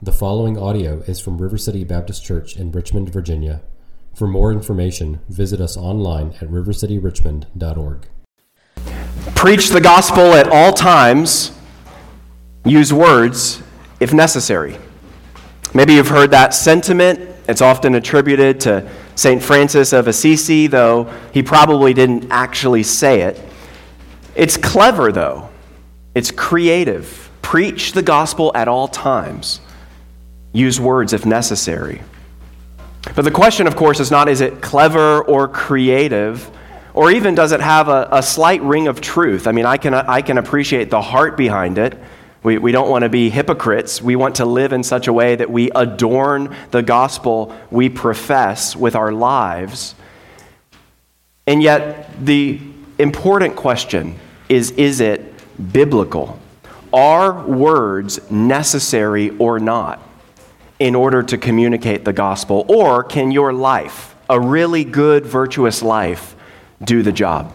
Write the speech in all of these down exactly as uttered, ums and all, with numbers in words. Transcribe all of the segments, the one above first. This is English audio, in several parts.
The following audio is from River City Baptist Church in Richmond, Virginia. For more information, visit us online at river city richmond dot org. Preach the gospel at all times. Use words if necessary. Maybe you've heard that sentiment. It's often attributed to Saint Francis of Assisi, though he probably didn't actually say it. It's clever, though. It's creative. Preach the gospel at all times. Use words if necessary. But the question, of course, is not is it clever or creative, or even does it have a, a slight ring of truth? I mean, I can I can appreciate the heart behind it. We, we don't want to be hypocrites. We want to live in such a way that we adorn the gospel we profess with our lives. And yet, the important question is, is it biblical? Are words necessary or not in order to communicate the gospel? Or can your life, a really good, virtuous life, do the job?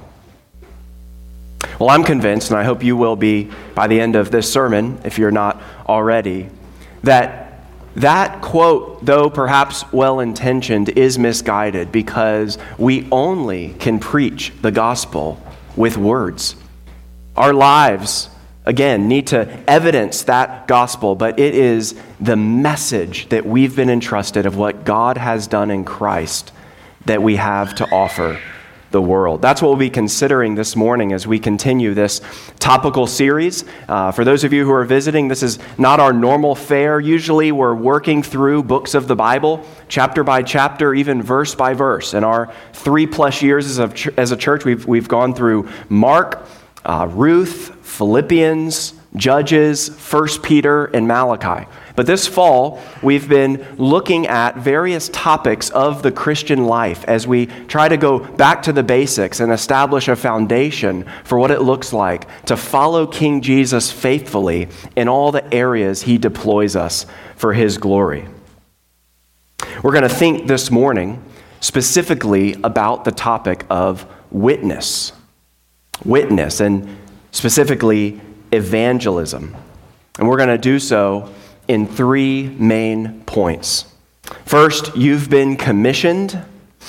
Well, I'm convinced, and I hope you will be by the end of this sermon, if you're not already, that that quote, though perhaps well-intentioned, is misguided because we only can preach the gospel with words. Our lives, again, need to evidence that gospel, but it is the message that we've been entrusted of what God has done in Christ that we have to offer the world. That's what we'll be considering this morning as we continue this topical series. Uh, for those of you who are visiting, this is not our normal fare. Usually we're working through books of the Bible, chapter by chapter, even verse by verse. In our three plus years as a, ch- as a church, we've, we've gone through Mark, uh, Ruth, Philippians, Judges, First Peter, and Malachi. But this fall, we've been looking at various topics of the Christian life as we try to go back to the basics and establish a foundation for what it looks like to follow King Jesus faithfully in all the areas he deploys us for his glory. We're going to think this morning specifically about the topic of witness. Witness, and specifically evangelism. And we're going to do so in three main points. First, you've been commissioned.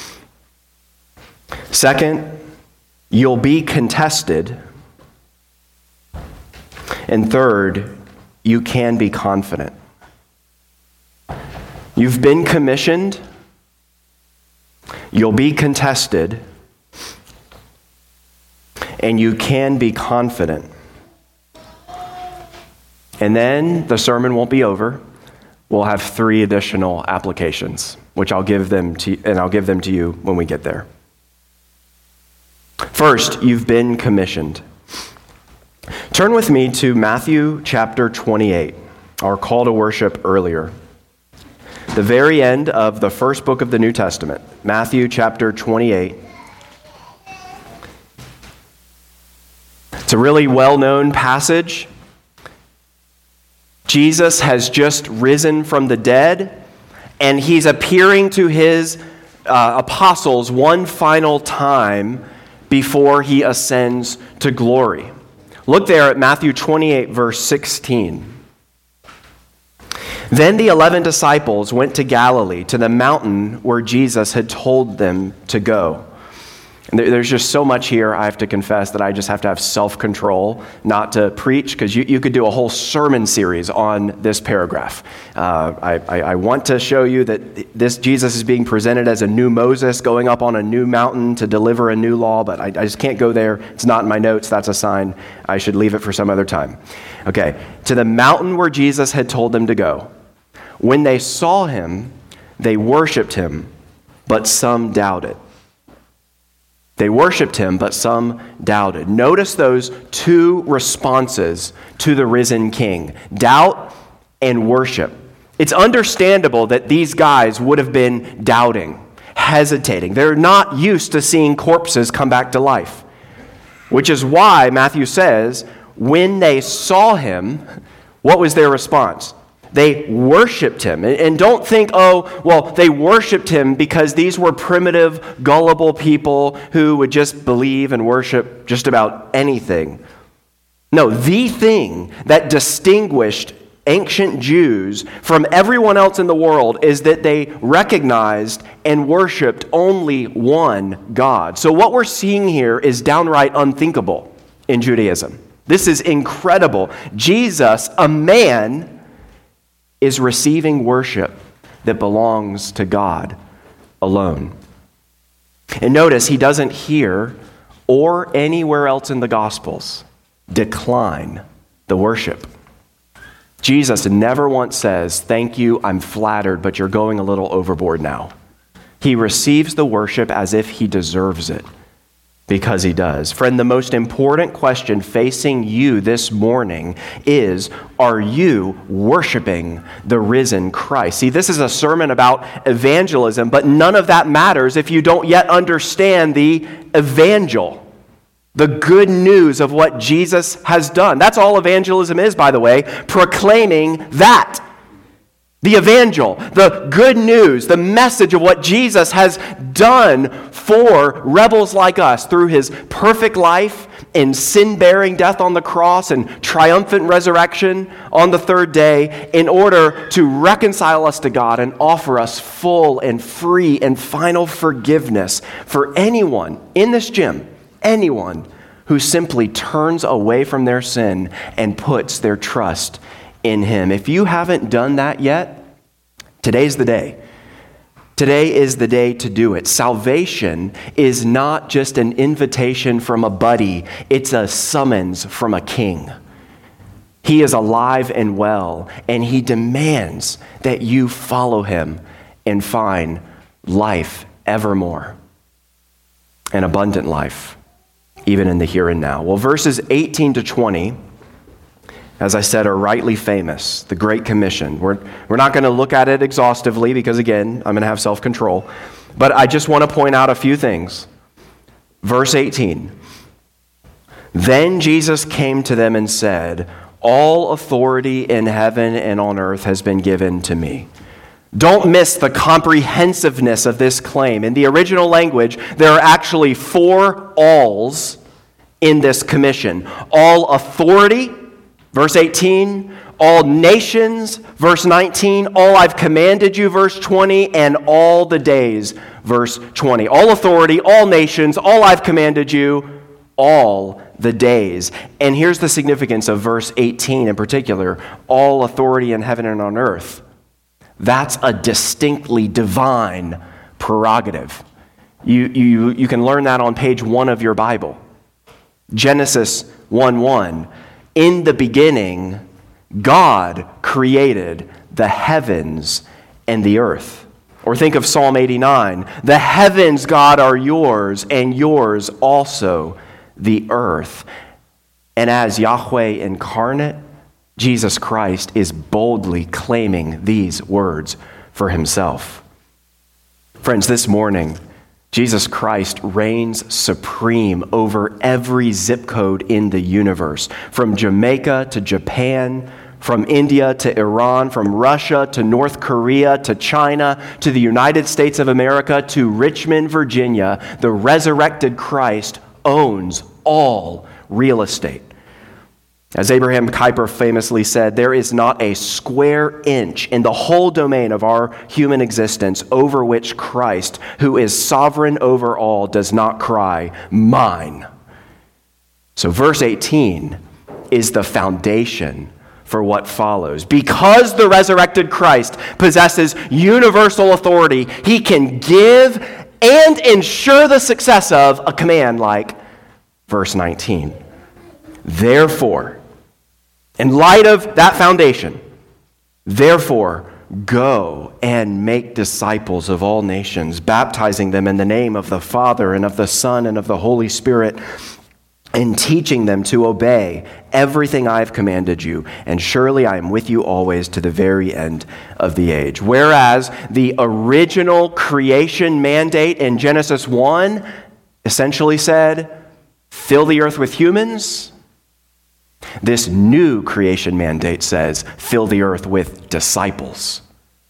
Second, you'll be contested. And third, you can be confident. You've been commissioned. You'll be contested. And you can be confident. And then the sermon won't be over. We'll have three additional applications, which I'll give them to, and I'll give them to you when we get there. First, you've been commissioned. Turn with me to Matthew chapter twenty-eight, our call to worship earlier. The very end of the first book of the New Testament, Matthew chapter twenty-eight. It's a really well-known passage. Jesus has just risen from the dead, and he's appearing to his uh, apostles one final time before he ascends to glory. Look there at Matthew twenty-eight, verse sixteen. Then the eleven disciples went to Galilee, to the mountain where Jesus had told them to go. And there's just so much here, I have to confess, that I just have to have self-control not to preach, because you, you could do a whole sermon series on this paragraph. Uh, I, I, I want to show you that this Jesus is being presented as a new Moses going up on a new mountain to deliver a new law, but I, I just can't go there. It's not in my notes. That's a sign I should leave it for some other time. Okay, to the mountain where Jesus had told them to go. When they saw him, they worshiped him, but some doubted. They worshiped him, but some doubted. Notice those two responses to the risen king: doubt and worship. It's understandable that these guys would have been doubting, hesitating. They're not used to seeing corpses come back to life, which is why Matthew says, when they saw him, what was their response? They worshiped him. And don't think, oh, well, they worshiped him because these were primitive, gullible people who would just believe and worship just about anything. No, the thing that distinguished ancient Jews from everyone else in the world is that they recognized and worshiped only one God. So what we're seeing here is downright unthinkable in Judaism. This is incredible. Jesus, a man, is receiving worship that belongs to God alone. And notice he doesn't here or anywhere else in the Gospels decline the worship. Jesus never once says, "Thank you, I'm flattered, but you're going a little overboard now." He receives the worship as if he deserves it, because he does. Friend, the most important question facing you this morning is, are you worshiping the risen Christ? See, this is a sermon about evangelism, but none of that matters if you don't yet understand the evangel, the good news of what Jesus has done. That's all evangelism is, by the way, proclaiming that. The evangel, the good news, the message of what Jesus has done for rebels like us through his perfect life and sin-bearing death on the cross and triumphant resurrection on the third day in order to reconcile us to God and offer us full and free and final forgiveness for anyone in this gym, anyone who simply turns away from their sin and puts their trust in him. If you haven't done that yet, today's the day. Today is the day to do it. Salvation is not just an invitation from a buddy, it's a summons from a king. He is alive and well, and he demands that you follow him and find life evermore, an abundant life, even in the here and now. Well, verses eighteen to twenty, as I said, are rightly famous, the Great Commission. We're, we're not going to look at it exhaustively because, again, I'm going to have self-control. But I just want to point out a few things. Verse eighteen, "Then Jesus came to them and said, 'All authority in heaven and on earth has been given to me.'" Don't miss the comprehensiveness of this claim. In the original language, there are actually four alls in this commission. All authority, verse eighteen, all nations, verse nineteen, all I've commanded you, verse twenty, and all the days, verse twenty. All authority, all nations, all I've commanded you, all the days. And here's the significance of verse eighteen in particular, all authority in heaven and on earth. That's a distinctly divine prerogative. You, you, you can learn that on page one of your Bible. Genesis one one. "In the beginning, God created the heavens and the earth." Or think of Psalm eighty-nine. "The heavens, God, are yours, and yours also the earth." And as Yahweh incarnate, Jesus Christ is boldly claiming these words for himself. Friends, this morning, Jesus Christ reigns supreme over every zip code in the universe, from Jamaica to Japan, from India to Iran, from Russia to North Korea to China to the United States of America to Richmond, Virginia. The resurrected Christ owns all real estate. As Abraham Kuyper famously said, there is not a square inch in the whole domain of our human existence over which Christ, who is sovereign over all, does not cry, "Mine." So verse eighteen is the foundation for what follows. Because the resurrected Christ possesses universal authority, he can give and ensure the success of a command like verse nineteen. Therefore, in light of that foundation, therefore, go and make disciples of all nations, baptizing them in the name of the Father and of the Son and of the Holy Spirit, and teaching them to obey everything I have commanded you. And surely I am with you always to the very end of the age. Whereas the original creation mandate in Genesis one essentially said, fill the earth with humans, this new creation mandate says, fill the earth with disciples.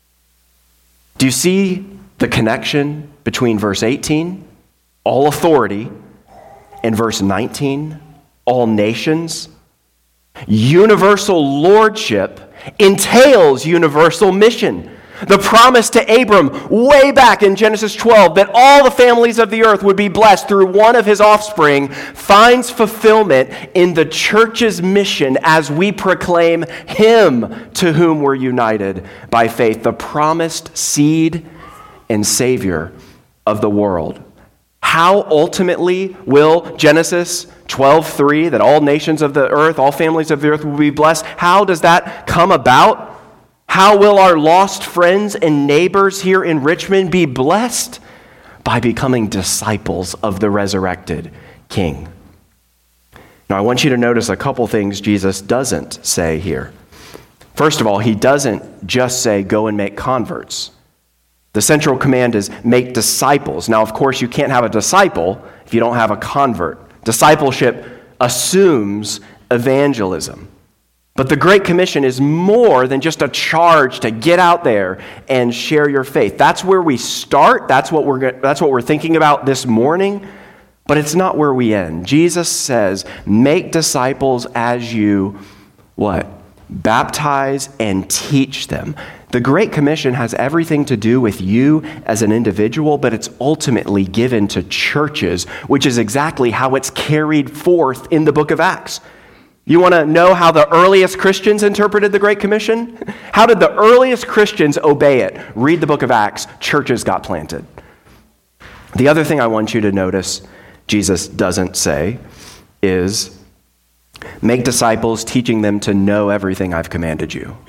Do you see the connection between verse eighteen, all authority, and verse nineteen, all nations? Universal lordship entails universal mission. The promise to Abram way back in Genesis twelve that all the families of the earth would be blessed through one of his offspring finds fulfillment in the church's mission as we proclaim him to whom we're united by faith, the promised seed and Savior of the world. How ultimately will Genesis twelve three, that all nations of the earth, all families of the earth will be blessed, how does that come about? How will our lost friends and neighbors here in Richmond be blessed? By becoming disciples of the resurrected King. Now, I want you to notice a couple things Jesus doesn't say here. First of all, he doesn't just say, go and make converts. The central command is make disciples. Now, of course, you can't have a disciple if you don't have a convert. Discipleship assumes evangelism. But the Great Commission is more than just a charge to get out there and share your faith. That's where we start. That's what we're that's what we're thinking about this morning. But it's not where we end. Jesus says, make disciples as you, what? Baptize and teach them. The Great Commission has everything to do with you as an individual, but it's ultimately given to churches, which is exactly how it's carried forth in the book of Acts. You want to know how the earliest Christians interpreted the Great Commission? How did the earliest Christians obey it? Read the book of Acts. Churches got planted. The other thing I want you to notice Jesus doesn't say is, make disciples, teaching them to know everything I've commanded you.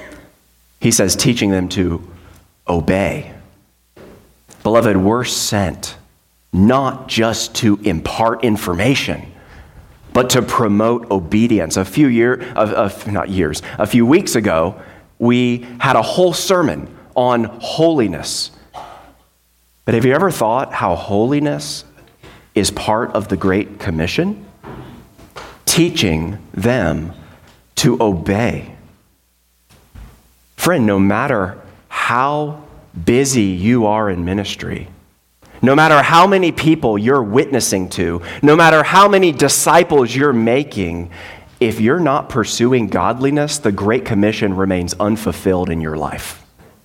He says, teaching them to obey. Beloved, we're sent not just to impart information, but to promote obedience. A few years, uh, uh, not years, a few weeks ago, we had a whole sermon on holiness. But have you ever thought how holiness is part of the Great Commission? Teaching them to obey. Friend, no matter how busy you are in ministry, no matter how many people you're witnessing to, no matter how many disciples you're making, if you're not pursuing godliness, the Great Commission remains unfulfilled in your life.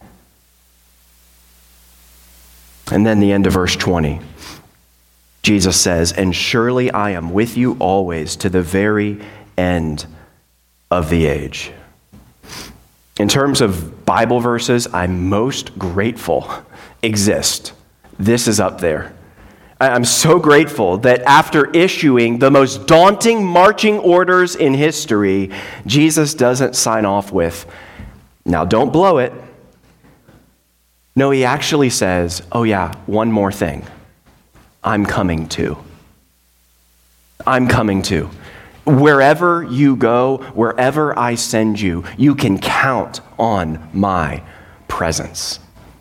And then the end of verse twenty, Jesus says, and surely I am with you always to the very end of the age. In terms of Bible verses I'm most grateful exist, this is up there. I'm so grateful that after issuing the most daunting marching orders in history, Jesus doesn't sign off with, now don't blow it. No, he actually says, oh yeah, one more thing. I'm coming too. I'm coming too. Wherever you go, wherever I send you, you can count on my presence.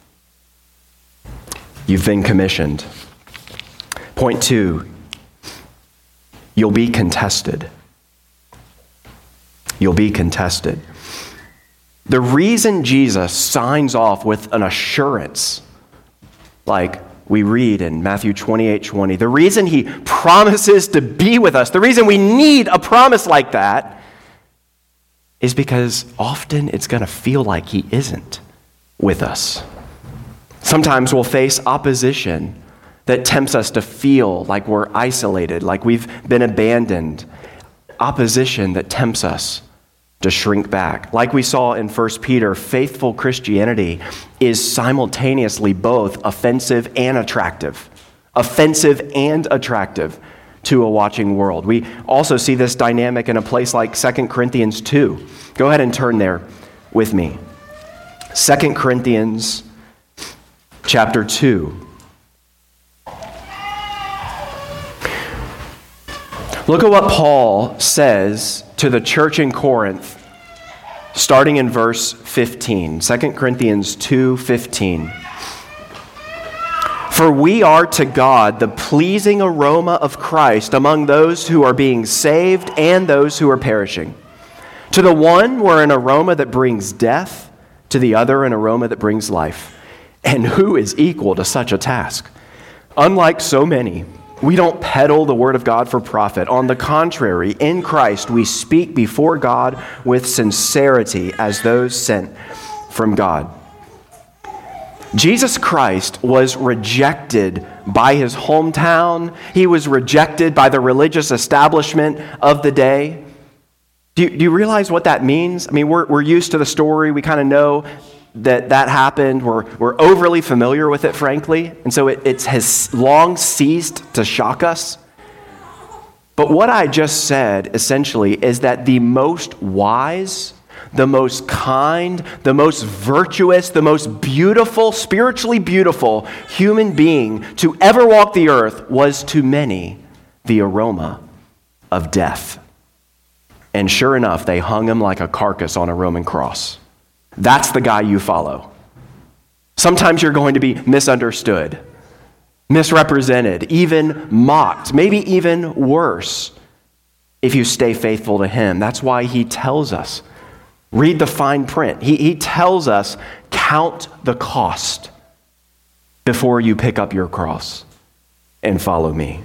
You've been commissioned. Point two, you'll be contested. You'll be contested. The reason Jesus signs off with an assurance, like we read in Matthew twenty-eight twenty, the reason he promises to be with us, the reason we need a promise like that, is because often it's going to feel like he isn't with us. Sometimes we'll face opposition that tempts us to feel like we're isolated, like we've been abandoned. Opposition that tempts us to shrink back. Like we saw in First Peter, faithful Christianity is simultaneously both offensive and attractive. Offensive and attractive to a watching world. We also see this dynamic in a place like Second Corinthians two. Go ahead and turn there with me. Second Corinthians chapter two. Look at what Paul says to the church in Corinth, starting in verse fifteen. Second Corinthians two fifteen. For we are to God the pleasing aroma of Christ among those who are being saved and those who are perishing. To the one we're an aroma that brings death, to the other an aroma that brings life. And who is equal to such a task? Unlike so many, We don't peddle the word of God for profit. On the contrary, in Christ, we speak before God with sincerity as those sent from God. Jesus Christ was rejected by his hometown. He was rejected by the religious establishment of the day. Do you, do you realize what that means? I mean, we're, we're used to the story. We kind of know that that happened. We're, we're overly familiar with it, frankly. And so it, it has long ceased to shock us. But what I just said, essentially, is that the most wise, the most kind, the most virtuous, the most beautiful, spiritually beautiful human being to ever walk the earth was to many the aroma of death. And sure enough, they hung him like a carcass on a Roman cross. That's the guy you follow. Sometimes you're going to be misunderstood, misrepresented, even mocked, maybe even worse if you stay faithful to him. That's why he tells us, read the fine print. He, he tells us, count the cost before you pick up your cross and follow me.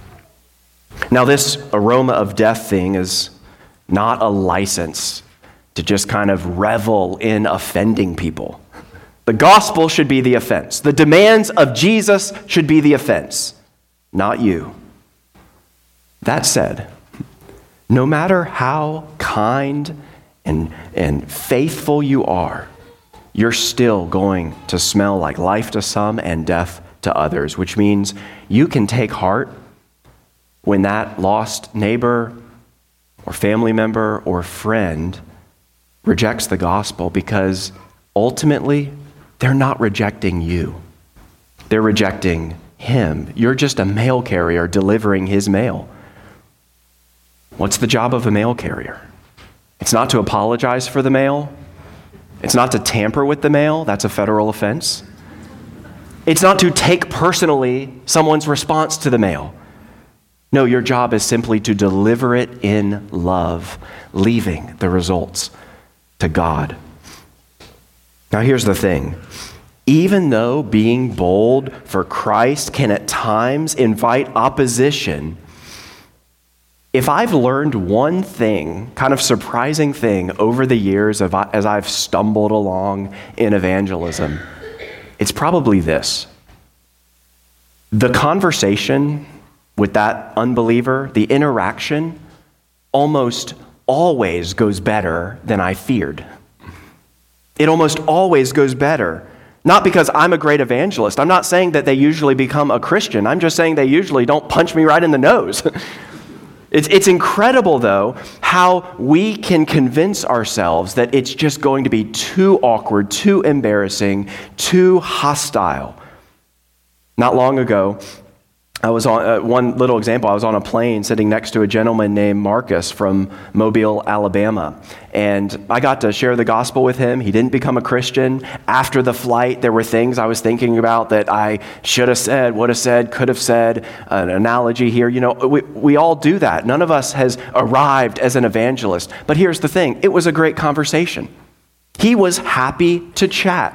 Now, this aroma of death thing is not a license to just kind of revel in offending people. The gospel should be the offense. The demands of Jesus should be the offense, not you. That said, no matter how kind and, and faithful you are, you're still going to smell like life to some and death to others, which means you can take heart when that lost neighbor or family member or friend rejects the gospel, because ultimately they're not rejecting you. They're rejecting him. You're just a mail carrier delivering his mail. What's the job of a mail carrier? It's not to apologize for the mail. It's not to tamper with the mail. That's a federal offense. It's not to take personally someone's response to the mail. No, your job is simply to deliver it in love, leaving the results to God. Now here's the thing. Even though being bold for Christ can at times invite opposition, if I've learned one thing, kind of surprising thing over the years of, as I've stumbled along in evangelism, it's probably this. The conversation with that unbeliever, the interaction, almost always goes better than I feared. It almost always goes better. Not because I'm a great evangelist. I'm not saying that they usually become a Christian. I'm just saying they usually don't punch me right in the nose. It's, it's incredible, though, how we can convince ourselves that it's just going to be too awkward, too embarrassing, too hostile. Not long ago, I was on, uh, one little example, I was on a plane sitting next to a gentleman named Marcus from Mobile, Alabama. And I got to share the gospel with him. He didn't become a Christian. After the flight, there were things I was thinking about that I should have said, would have said, could have said, an analogy here. You know, we, we all do that. None of us has arrived as an evangelist. But here's the thing. It was a great conversation. He was happy to chat.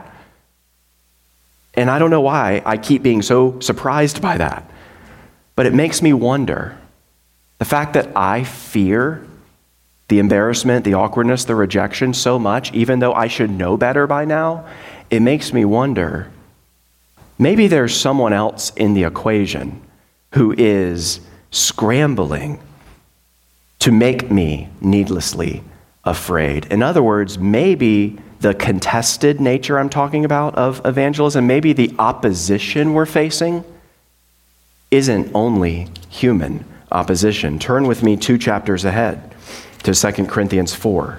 And I don't know why I keep being so surprised by that. But it makes me wonder, the fact that I fear the embarrassment, the awkwardness, the rejection so much, even though I should know better by now, it makes me wonder, maybe there's someone else in the equation who is scrambling to make me needlessly afraid. In other words, maybe the contested nature I'm talking about of evangelism, maybe the opposition we're facing isn't only human opposition. Turn with me two chapters ahead to Second Corinthians four.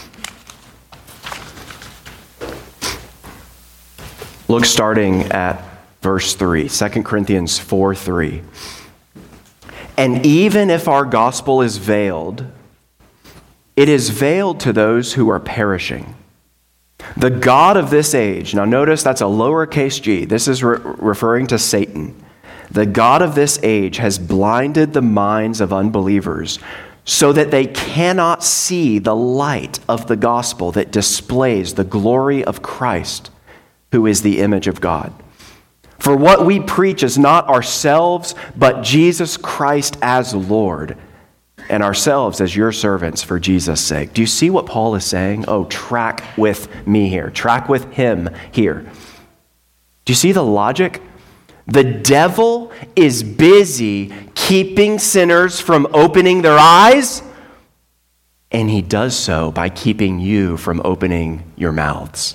Look starting at verse three, Second Corinthians four three. And even if our gospel is veiled, it is veiled to those who are perishing. The God of this age, now notice that's a lowercase g. This is re- referring to Satan. The God of this age has blinded the minds of unbelievers so that they cannot see the light of the gospel that displays the glory of Christ, who is the image of God. For what we preach is not ourselves, but Jesus Christ as Lord, and ourselves as your servants for Jesus' sake. Do you see what Paul is saying? Oh, track with me here. Track with him here. Do you see the logic? The devil is busy keeping sinners from opening their eyes, and he does so by keeping you from opening your mouths.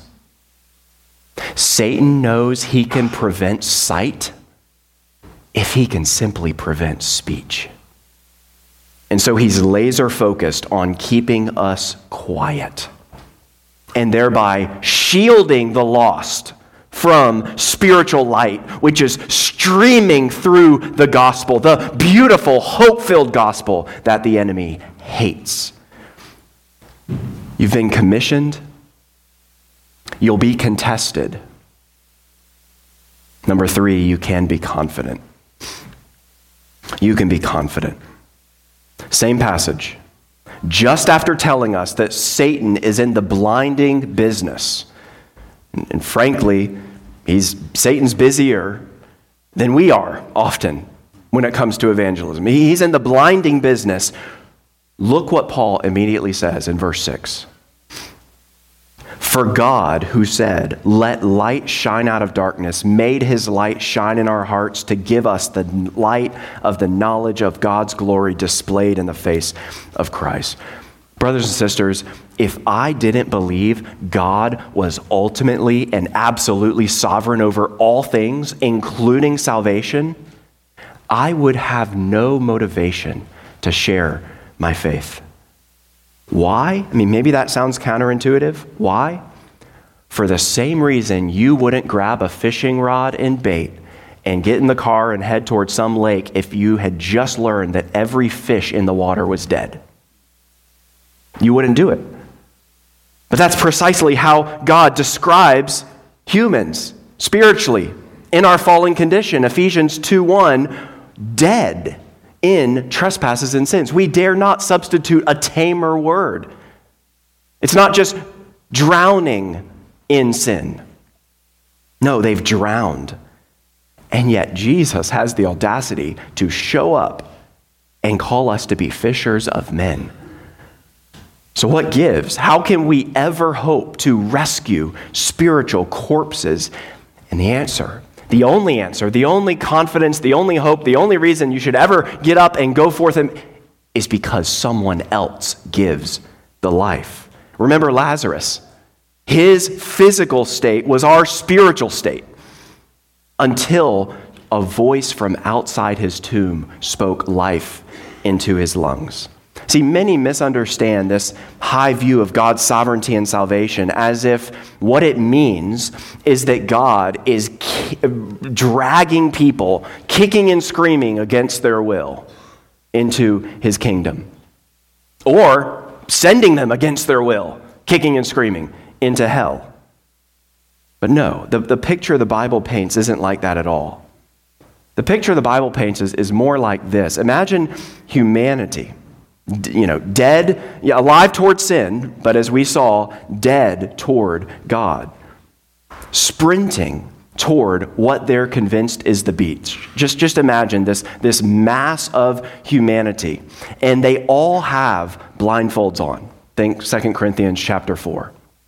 Satan knows he can prevent sight if he can simply prevent speech. And so he's laser focused on keeping us quiet and thereby shielding the lost from spiritual light, which is streaming through the gospel, the beautiful, hope-filled gospel that the enemy hates. You've been commissioned. You'll be contested. Number three, you can be confident. You can be confident. Same passage. Just after telling us that Satan is in the blinding business, and, and frankly, he's Satan's busier than we are often when it comes to evangelism. He's in the blinding business. Look what Paul immediately says in verse six. For God, who said, "Let light shine out of darkness," made his light shine in our hearts to give us the light of the knowledge of God's glory displayed in the face of Christ. Brothers and sisters, if I didn't believe God was ultimately and absolutely sovereign over all things, including salvation, I would have no motivation to share my faith. Why? I mean, maybe that sounds counterintuitive. Why? For the same reason you wouldn't grab a fishing rod and bait and get in the car and head towards some lake if you had just learned that every fish in the water was dead. You wouldn't do it. But that's precisely how God describes humans spiritually in our fallen condition. Ephesians two one, dead in trespasses and sins. We dare not substitute a tamer word. It's not just drowning in sin. No, they've drowned. And yet Jesus has the audacity to show up and call us to be fishers of men. So what gives? How can we ever hope to rescue spiritual corpses? And the answer, the only answer, the only confidence, the only hope, the only reason you should ever get up and go forth and, is because someone else gives the life. Remember Lazarus. His physical state was our spiritual state until a voice from outside his tomb spoke life into his lungs. See, many misunderstand this high view of God's sovereignty and salvation as if what it means is that God is ki- dragging people, kicking and screaming against their will into his kingdom, or sending them against their will, kicking and screaming into hell. But no, the, the picture the Bible paints isn't like that at all. The picture the Bible paints is, is more like this. Imagine humanity, you know, dead, yeah, alive toward sin, but as we saw, dead toward God, sprinting toward what they're convinced is the beach. Just, just imagine this, this mass of humanity, and they all have blindfolds on. Think Second Corinthians chapter four.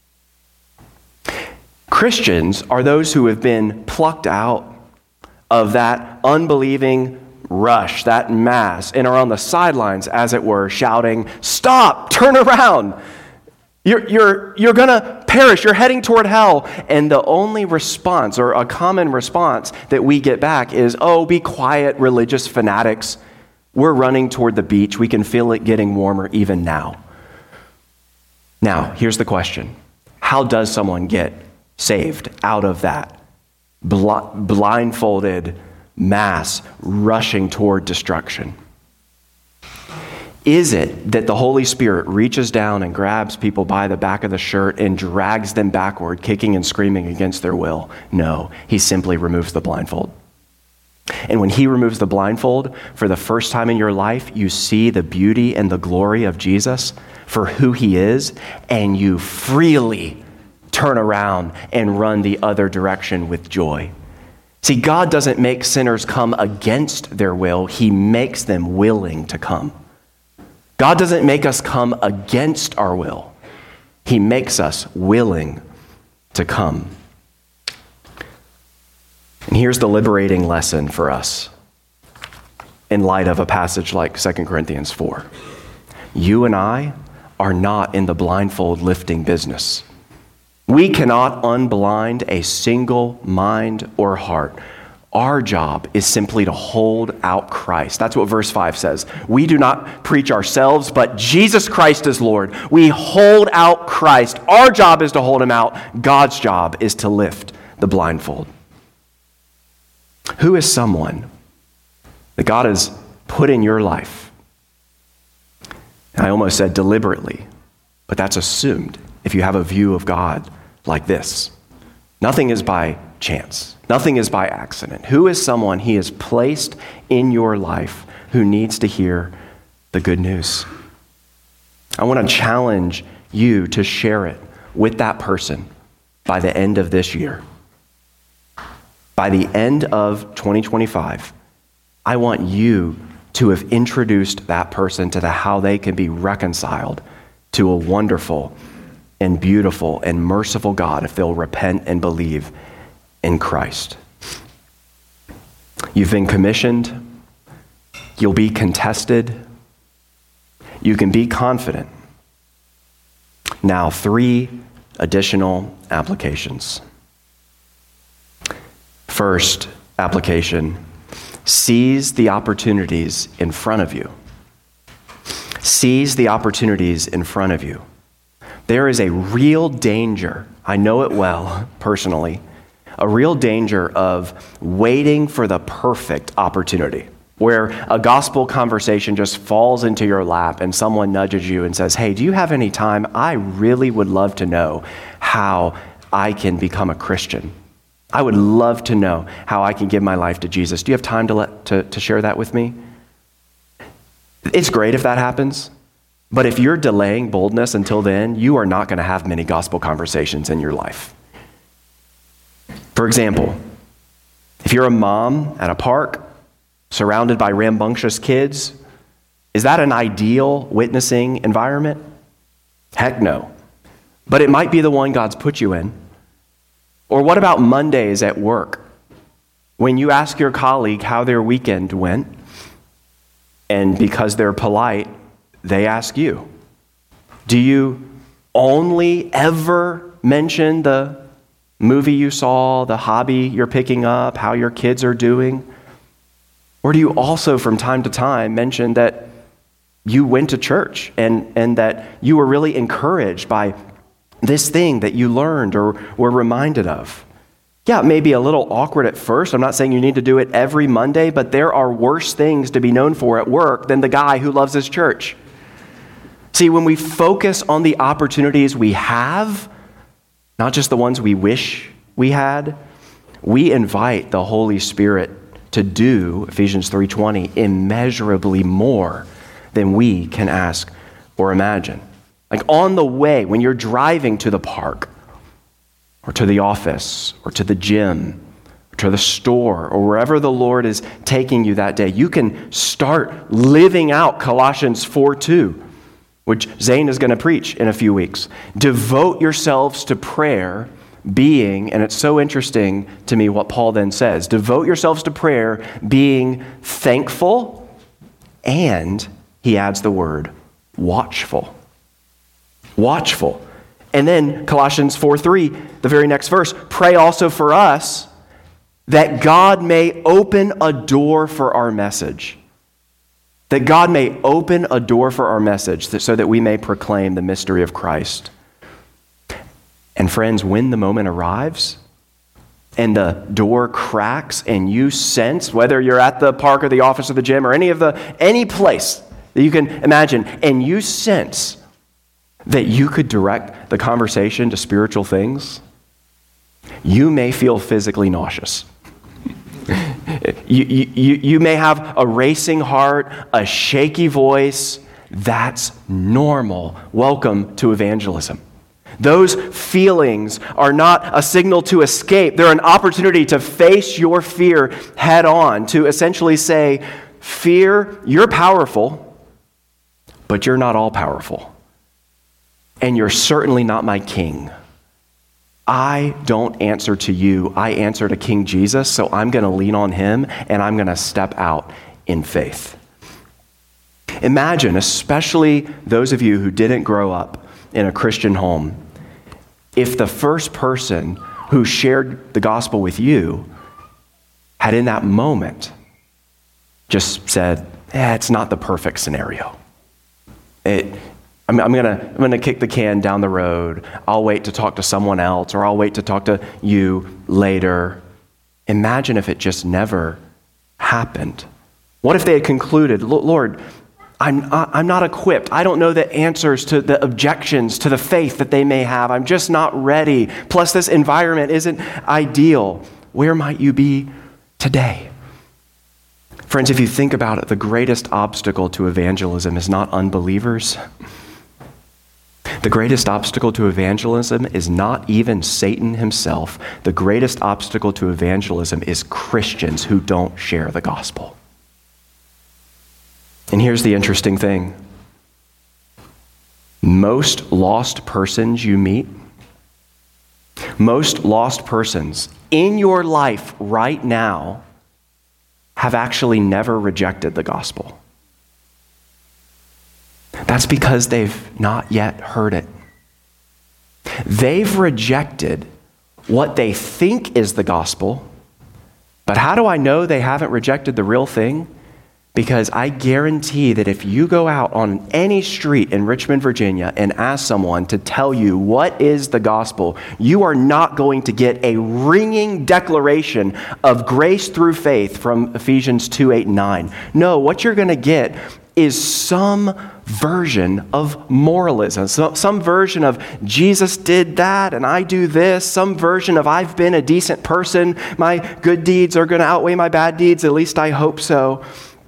Christians are those who have been plucked out of that unbelieving rush, that mass, and are on the sidelines, as it were, shouting, "Stop! Turn around! You're, you're, you're going to perish. You're heading toward hell." And the only response, or a common response that we get back is, "Oh, be quiet, religious fanatics. We're running toward the beach. We can feel it getting warmer even now." Now, here's the question. How does someone get saved out of that bl- blindfolded mass rushing toward destruction? Is it that the Holy Spirit reaches down and grabs people by the back of the shirt and drags them backward, kicking and screaming against their will? No, he simply removes the blindfold. And when he removes the blindfold, for the first time in your life, you see the beauty and the glory of Jesus for who he is, and you freely turn around and run the other direction with joy. See, God doesn't make sinners come against their will. He makes them willing to come. God doesn't make us come against our will. He makes us willing to come. And here's the liberating lesson for us in light of a passage like Second Corinthians four. You and I are not in the blindfold lifting business. We cannot unblind a single mind or heart. Our job is simply to hold out Christ. That's what verse five says. We do not preach ourselves, but Jesus Christ is Lord. We hold out Christ. Our job is to hold him out. God's job is to lift the blindfold. Who is someone that God has put in your life? I almost said deliberately, but that's assumed if you have a view of God like this. Nothing is by chance. Nothing is by accident. Who is someone he has placed in your life who needs to hear the good news? I want to challenge you to share it with that person by the end of this year. By the end of twenty twenty-five, I want you to have introduced that person to the how they can be reconciled to a wonderful and beautiful and merciful God if they'll repent and believe in Christ. You've been commissioned. You'll be contested. You can be confident. Now, three additional applications. First application, seize the opportunities in front of you. Seize the opportunities in front of you. There is a real danger, I know it well personally, a real danger of waiting for the perfect opportunity, where a gospel conversation just falls into your lap and someone nudges you and says, hey, do you have any time? I really would love to know how I can become a Christian. I would love to know how I can give my life to Jesus. Do you have time to let to, to share that with me? It's great if that happens, but if you're delaying boldness until then, you are not going to have many gospel conversations in your life. For example, if you're a mom at a park surrounded by rambunctious kids, is that an ideal witnessing environment? Heck no. But it might be the one God's put you in. Or what about Mondays at work, when you ask your colleague how their weekend went, and because they're polite, they ask you, do you only ever mention the movie you saw, the hobby you're picking up, how your kids are doing? Or do you also from time to time mention that you went to church and, and that you were really encouraged by this thing that you learned or were reminded of? Yeah, it may be a little awkward at first. I'm not saying you need to do it every Monday, but there are worse things to be known for at work than the guy who loves his church. See, when we focus on the opportunities we have, not just the ones we wish we had, we invite the Holy Spirit to do, Ephesians three twenty, immeasurably more than we can ask or imagine. Like on the way, when you're driving to the park, or to the office, or to the gym, or to the store, or wherever the Lord is taking you that day, you can start living out Colossians four two, which Zane is going to preach in a few weeks. Devote yourselves to prayer, being, and it's so interesting to me what Paul then says, devote yourselves to prayer, being thankful, and he adds the word watchful. Watchful. And then Colossians four three, the very next verse, pray also for us that God may open a door for our message. That God may open a door for our message so that we may proclaim the mystery of Christ. And friends, when the moment arrives and the door cracks and you sense, whether you're at the park or the office or the gym or any of the any place that you can imagine, and you sense that you could direct the conversation to spiritual things, you may feel physically nauseous. you, you, you may have a racing heart, a shaky voice. That's normal. Welcome to evangelism. Those feelings are not a signal to escape. They're an opportunity to face your fear head on, to essentially say, fear, you're powerful, but you're not all powerful. And you're certainly not my king. I don't answer to you. I answer to King Jesus, so I'm going to lean on him and I'm going to step out in faith. Imagine, especially those of you who didn't grow up in a Christian home, if the first person who shared the gospel with you had in that moment just said, eh, it's not the perfect scenario. It, I'm, I'm gonna, I'm gonna kick the can down the road. I'll wait to talk to someone else, or I'll wait to talk to you later. Imagine if it just never happened. What if they had concluded, Lord, I'm, I'm not equipped. I don't know the answers to the objections to the faith that they may have. I'm just not ready. Plus, this environment isn't ideal. Where might you be today? Friends, if you think about it, the greatest obstacle to evangelism is not unbelievers. The greatest obstacle to evangelism is not even Satan himself. The greatest obstacle to evangelism is Christians who don't share the gospel. And here's the interesting thing. Most lost persons you meet, most lost persons in your life right now have actually never rejected the gospel. That's because they've not yet heard it. They've rejected what they think is the gospel, but how do I know they haven't rejected the real thing? Because I guarantee that if you go out on any street in Richmond, Virginia, and ask someone to tell you what is the gospel, you are not going to get a ringing declaration of grace through faith from Ephesians two, eight, and nine. No, what you're going to get is some version of moralism, so, some version of Jesus did that and I do this, some version of I've been a decent person, my good deeds are going to outweigh my bad deeds, at least I hope so.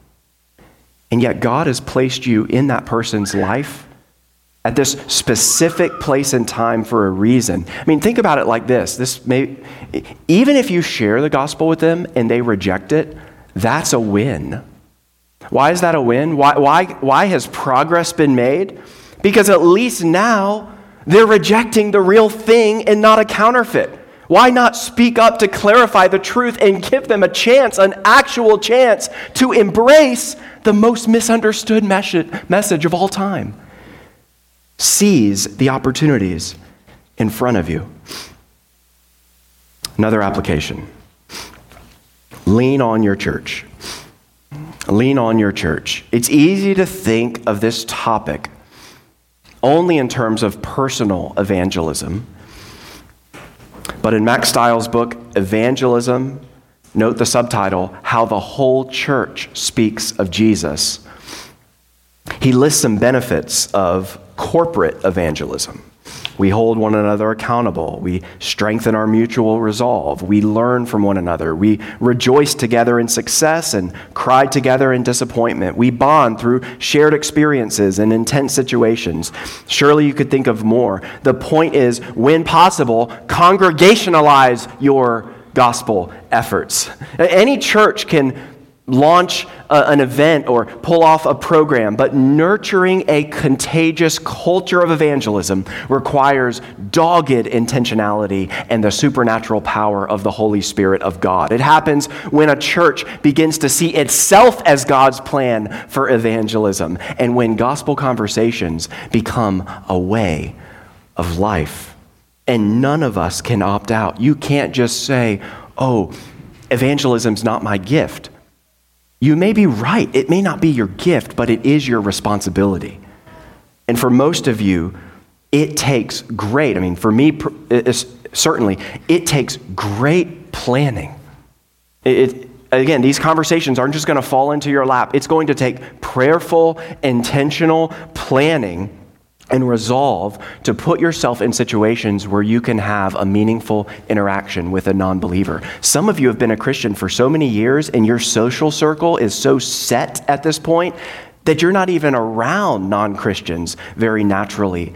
And yet God has placed you in that person's life at this specific place and time for a reason. I mean, think about it like this. This may, even if you share the gospel with them and they reject it, that's a win. Why is that a win? Why, why, why has progress been made? Because at least now they're rejecting the real thing and not a counterfeit. Why not speak up to clarify the truth and give them a chance, an actual chance, to embrace the most misunderstood message of all time? Seize the opportunities in front of you. Another application. Lean on your church. Lean on your church. It's easy to think of this topic only in terms of personal evangelism. But in Max Stiles' book, Evangelism, note the subtitle, How the Whole Church Speaks of Jesus. He lists some benefits of corporate evangelism. We hold one another accountable. We strengthen our mutual resolve. We learn from one another. We rejoice together in success and cry together in disappointment. We bond through shared experiences and intense situations. Surely you could think of more. The point is, when possible, congregationalize your gospel efforts. Any church can launch a, an event or pull off a program, but nurturing a contagious culture of evangelism requires dogged intentionality and the supernatural power of the Holy Spirit of God. It happens when a church begins to see itself as God's plan for evangelism, and when gospel conversations become a way of life. And none of us can opt out. You can't just say, oh, evangelism's not my gift. You may be right. It may not be your gift, but it is your responsibility. And for most of you, it takes great, I mean, for me, certainly, it takes great planning. It, it, again, these conversations aren't just going to fall into your lap. It's going to take prayerful, intentional planning and resolve to put yourself in situations where you can have a meaningful interaction with a non-believer. Some of you have been a Christian for so many years, and your social circle is so set at this point that you're not even around non-Christians very naturally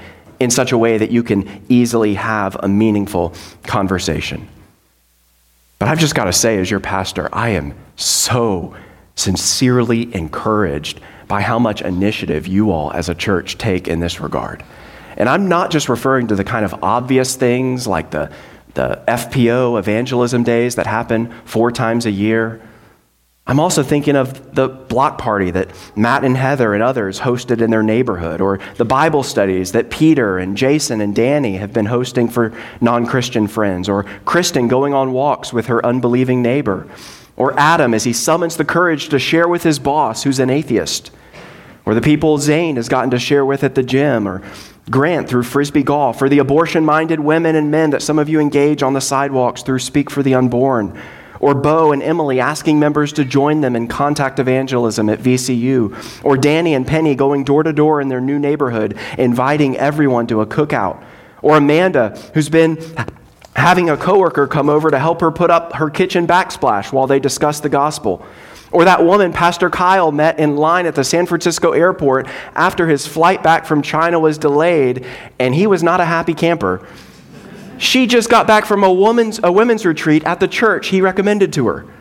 in such a way that you can easily have a meaningful conversation. But I've just got to say, as your pastor, I am so sincerely encouraged by how much initiative you all as a church take in this regard. And I'm not just referring to the kind of obvious things like the, the F P O evangelism days that happen four times a year. I'm also thinking of the block party that Matt and Heather and others hosted in their neighborhood, or the Bible studies that Peter and Jason and Danny have been hosting for non-Christian friends, or Kristen going on walks with her unbelieving neighbor, or Adam as he summons the courage to share with his boss who's an atheist, or the people Zane has gotten to share with at the gym, or Grant through Frisbee Golf, or the abortion-minded women and men that some of you engage on the sidewalks through Speak for the Unborn, or Bo and Emily asking members to join them in contact evangelism at V C U, or Danny and Penny going door to door in their new neighborhood, inviting everyone to a cookout, or Amanda, who's been having a coworker come over to help her put up her kitchen backsplash while they discuss the gospel, or that woman Pastor Kyle met in line at the San Francisco airport after his flight back from China was delayed, and he was not a happy camper. She just got back from a woman's a women's retreat at the church he recommended to her.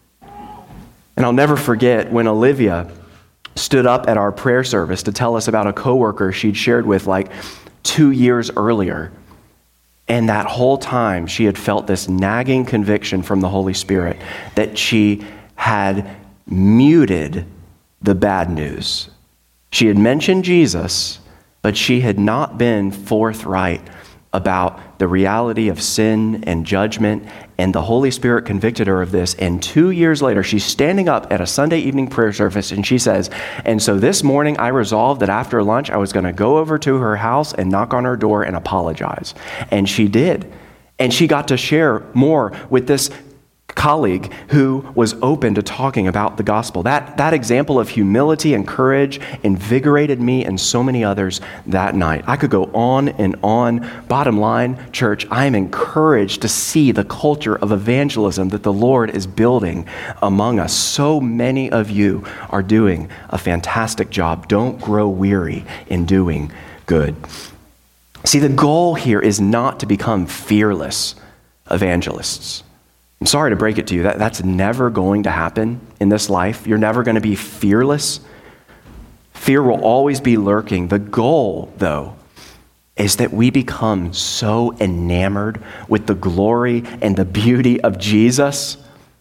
And I'll never forget when Olivia stood up at our prayer service to tell us about a coworker she'd shared with like two years earlier. And that whole time she had felt this nagging conviction from the Holy Spirit that she had muted the bad news. She had mentioned Jesus, but she had not been forthright about the reality of sin and judgment, and the Holy Spirit convicted her of this. And two years later, she's standing up at a Sunday evening prayer service, and she says, and so this morning I resolved that after lunch I was going to go over to her house and knock on her door and apologize. And she did. And she got to share more with this colleague who was open to talking about the gospel. That, that example of humility and courage invigorated me and so many others that night. I could go on and on. Bottom line, church, I am encouraged to see the culture of evangelism that the Lord is building among us. So many of you are doing a fantastic job. Don't grow weary in doing good. See, the goal here is not to become fearless evangelists. I'm sorry to break it to you, that, that's never going to happen in this life. You're never going to be fearless. Fear will always be lurking. The goal, though, is that we become so enamored with the glory and the beauty of Jesus,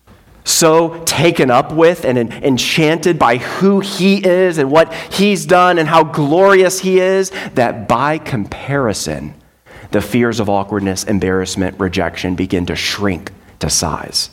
so taken up with and enchanted by who he is and what he's done and how glorious he is, that by comparison, the fears of awkwardness, embarrassment, rejection begin to shrink to size.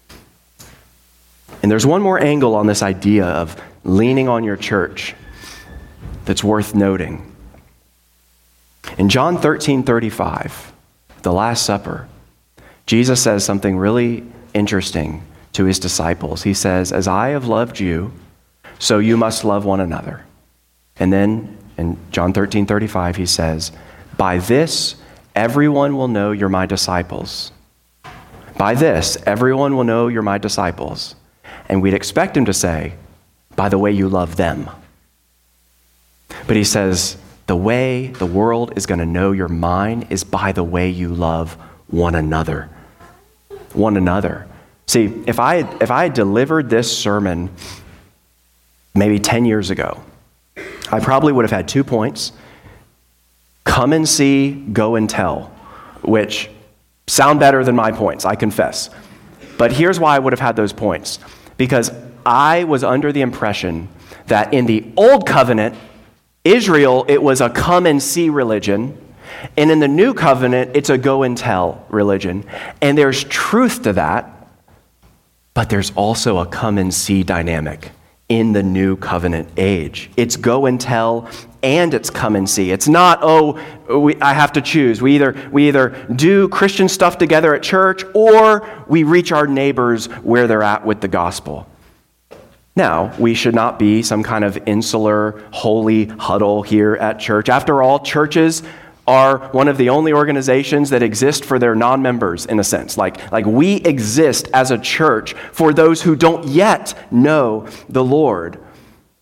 And there's one more angle on this idea of leaning on your church that's worth noting. In John thirteen thirty-five, the Last Supper, Jesus says something really interesting to his disciples. He says, as I have loved you, so you must love one another. And then in John thirteen thirty-five, he says, by this, everyone will know you're my disciples. By this, everyone will know you're my disciples. And we'd expect him to say, by the way you love them. But he says, the way the world is going to know you're mine is by the way you love one another. One another. See, if I had, if I had delivered this sermon maybe ten years ago, I probably would have had two points. Come and see, go and tell, which sound better than my points, I confess. But here's why I would have had those points. Because I was under the impression that in the Old Covenant, Israel, it was a come and see religion. And in the New Covenant, it's a go and tell religion. And there's truth to that, but there's also a come and see dynamic in the New Covenant age. It's go and tell and it's come and see. It's not, oh, we, I have to choose. We either we either do Christian stuff together at church or we reach our neighbors where they're at with the gospel. Now, we should not be some kind of insular, holy huddle here at church. After all, churches are one of the only organizations that exist for their non-members, in a sense. Like, like we exist as a church for those who don't yet know the Lord.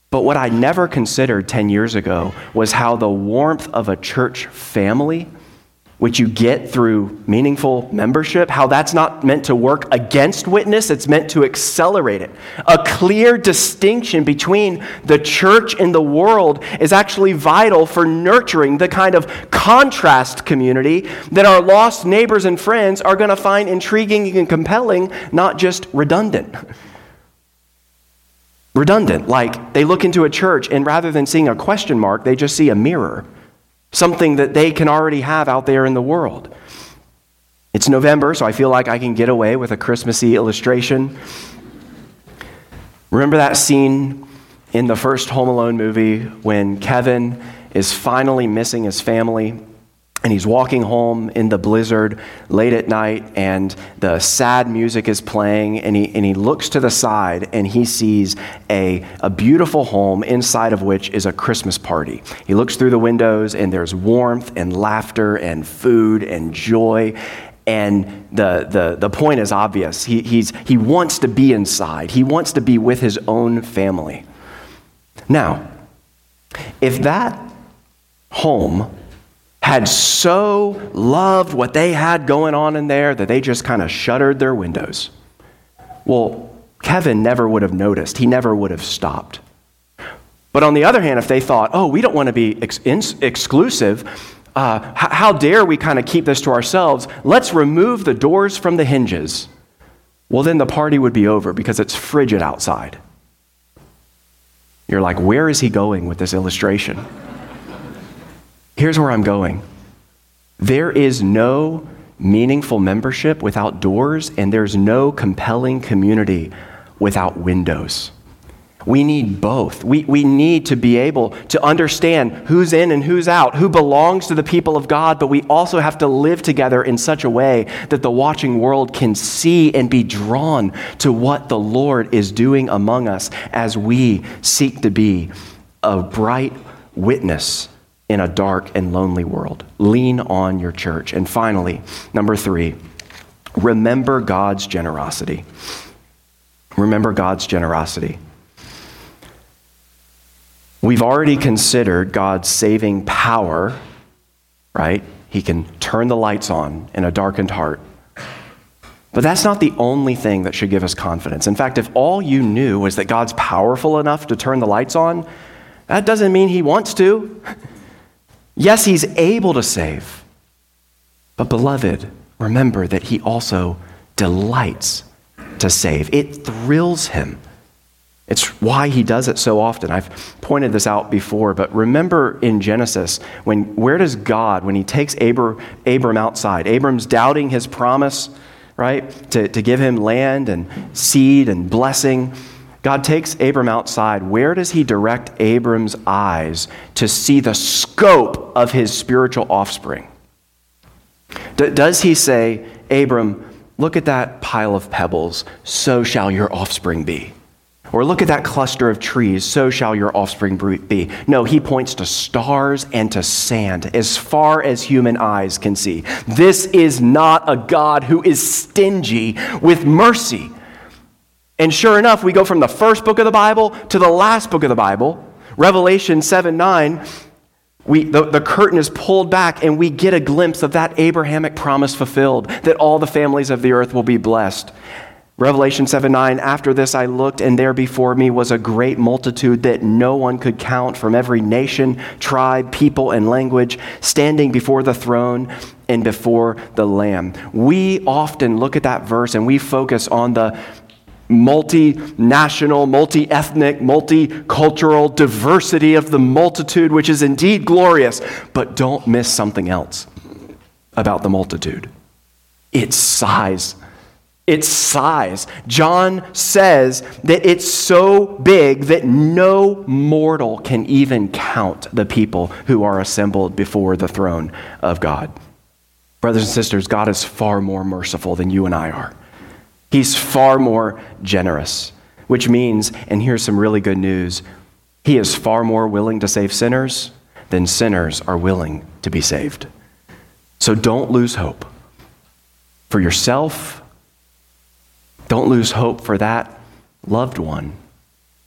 But what I never considered ten years ago was how the warmth of a church family, which you get through meaningful membership, how that's not meant to work against witness, it's meant to accelerate it. A clear distinction between the church and the world is actually vital for nurturing the kind of contrast community that our lost neighbors and friends are going to find intriguing and compelling, not just redundant. Redundant, like they look into a church and rather than seeing a question mark, they just see a mirror. Something that they can already have out there in the world. It's November, so I feel like I can get away with a Christmassy illustration. Remember that scene in the first Home Alone movie when Kevin is finally missing his family and he's walking home in the blizzard late at night and the sad music is playing and he and he looks to the side and he sees a, a beautiful home inside of which is a Christmas party. He looks through the windows and there's warmth and laughter and food and joy. And the the the point is obvious. He he's he wants to be inside. He wants to be with his own family. Now, if that home had so loved what they had going on in there that they just kind of shuttered their windows, well, Kevin never would have noticed. He never would have stopped. But on the other hand, if they thought, oh, we don't want to be ex- in- exclusive, uh, h- how dare we kind of keep this to ourselves? Let's remove the doors from the hinges. Well, then the party would be over because it's frigid outside. You're like, where is he going with this illustration? Here's where I'm going. There is no meaningful membership without doors, and there's no compelling community without windows. We need both. We, we need to be able to understand who's in and who's out, who belongs to the people of God, but we also have to live together in such a way that the watching world can see and be drawn to what the Lord is doing among us as we seek to be a bright witness in a dark and lonely world. Lean on your church. And finally, number three, remember God's generosity. Remember God's generosity. We've already considered God's saving power, right? He can turn the lights on in a darkened heart. But that's not the only thing that should give us confidence. In fact, if all you knew was that God's powerful enough to turn the lights on, that doesn't mean he wants to. Yes, he's able to save. But beloved, remember that he also delights to save. It thrills him. It's why he does it so often. I've pointed this out before, but remember in Genesis, when where does God, when he takes Abram, Abram outside, Abram's doubting his promise, right, to, to give him land and seed and blessing. God takes Abram outside. Where does he direct Abram's eyes to see the scope of his spiritual offspring? D- does he say, Abram, look at that pile of pebbles, so shall your offspring be? Or look at that cluster of trees, so shall your offspring be? No, he points to stars and to sand, as far as human eyes can see. This is not a God who is stingy with mercy. And sure enough, we go from the first book of the Bible to the last book of the Bible, Revelation seven nine. We, the, the curtain is pulled back and we get a glimpse of that Abrahamic promise fulfilled, that all the families of the earth will be blessed. Revelation seven nine, after this I looked, and there before me was a great multitude that no one could count, from every nation, tribe, people, and language, standing before the throne and before the Lamb. We often look at that verse and we focus on the multinational, multi-ethnic, multicultural diversity of the multitude, which is indeed glorious, but don't miss something else about the multitude. Its size. Its size. John says that it's so big that no mortal can even count the people who are assembled before the throne of God. Brothers and sisters, God is far more merciful than you and I are. He's far more generous, which means, and here's some really good news, he is far more willing to save sinners than sinners are willing to be saved. So don't lose hope for yourself. Don't lose hope for that loved one.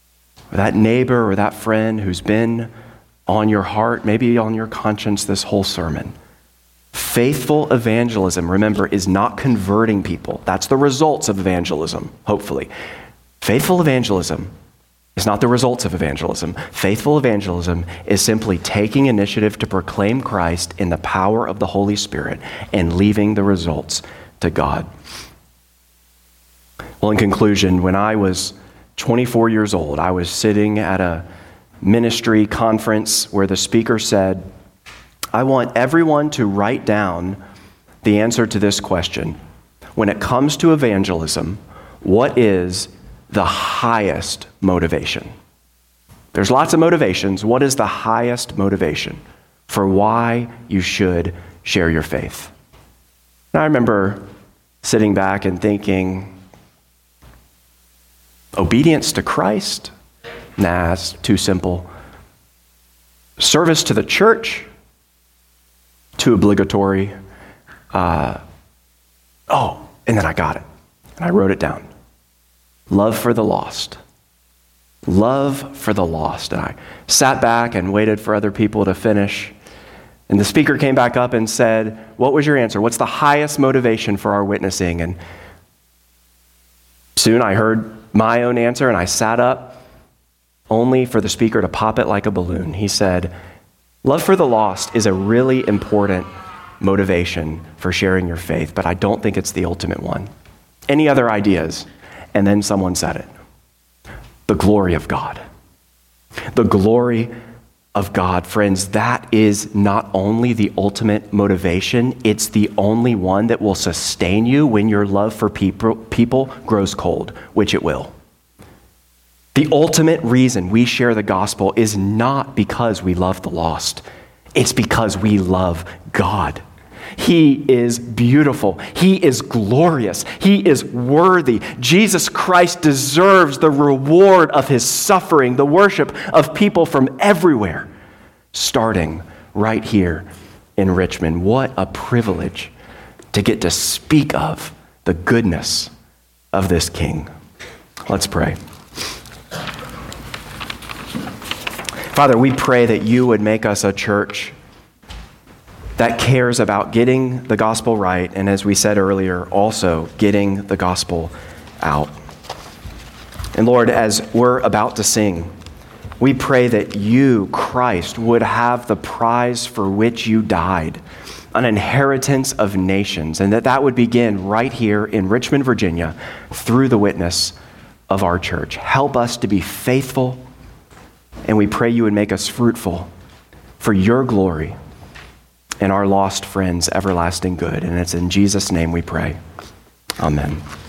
or that neighbor or that friend who's been on your heart, maybe on your conscience this whole sermon. Faithful evangelism, remember, is not converting people. That's the results of evangelism, hopefully. Faithful evangelism is not the results of evangelism. Faithful evangelism is simply taking initiative to proclaim Christ in the power of the Holy Spirit and leaving the results to God. Well, in conclusion, when I was twenty-four years old, I was sitting at a ministry conference where the speaker said, I want everyone to write down the answer to this question. When it comes to evangelism, what is the highest motivation? There's lots of motivations. What is the highest motivation for why you should share your faith? And I remember sitting back and thinking, obedience to Christ? Nah, it's too simple. Service to the church? Too obligatory. Uh, oh, and then I got it. And I wrote it down. Love for the lost. Love for the lost. And I sat back and waited for other people to finish. And the speaker came back up and said, what was your answer? What's the highest motivation for our witnessing? And soon I heard my own answer, and I sat up only for the speaker to pop it like a balloon. He said, love for the lost is a really important motivation for sharing your faith, but I don't think it's the ultimate one. Any other ideas? And then someone said it. The glory of God. The glory of God, friends, that is not only the ultimate motivation, it's the only one that will sustain you when your love for people, people grows cold, which it will. The ultimate reason we share the gospel is not because we love the lost. It's because we love God. He is beautiful. He is glorious. He is worthy. Jesus Christ deserves the reward of his suffering, the worship of people from everywhere, starting right here in Richmond. What a privilege to get to speak of the goodness of this King. Let's pray. Father, we pray that you would make us a church that cares about getting the gospel right, and as we said earlier, also getting the gospel out. And Lord, as we're about to sing, we pray that you, Christ, would have the prize for which you died, an inheritance of nations, and that that would begin right here in Richmond, Virginia, through the witness of our church. Help us to be faithful, and we pray you would make us fruitful for your glory and our lost friends' everlasting good. And it's in Jesus' name we pray. Amen.